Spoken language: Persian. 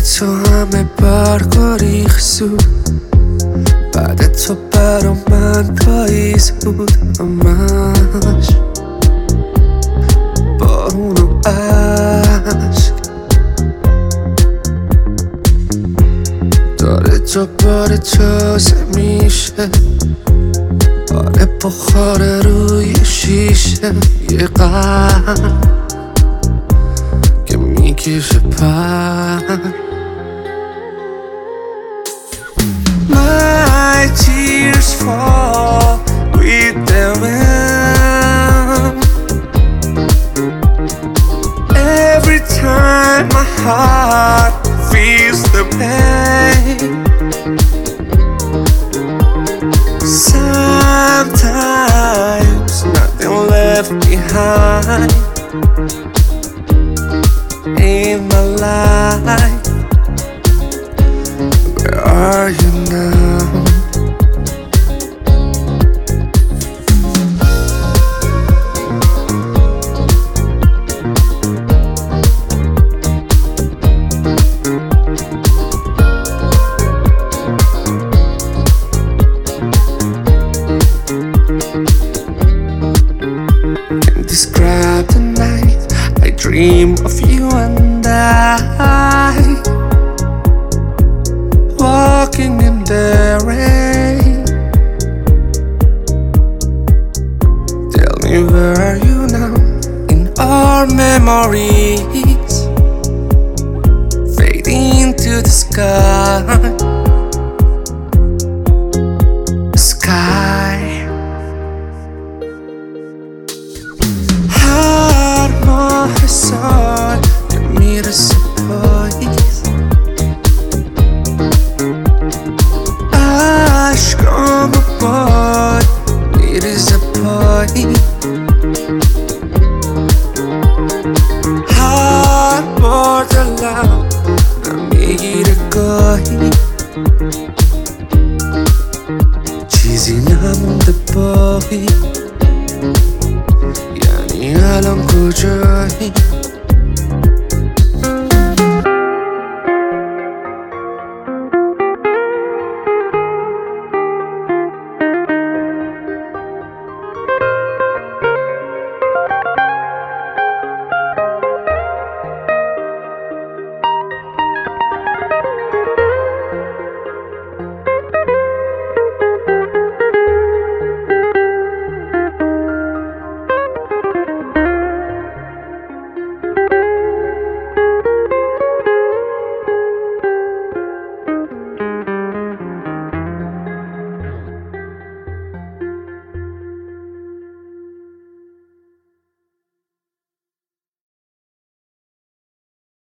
تو همه برگا ریخت بعد تو برا من پاییز بود همش بارون و عشق داره دوباره تازه میشه آره بخاره روی شیشه یه قلب که میکشه پر My tears fall with the wind Every time my heart feels the pain Sometimes nothing left behind in my life Where are you now? Can't describe the night I dream of you and I Walking in the rain Tell me where are you now In our memories Fading to the sky هر ماه سال که میرسه پاییز عشقامو باد میریزه پایین هر بار دلم میگیره گاهی چیزی نمونده باقی یعنی الان کجایی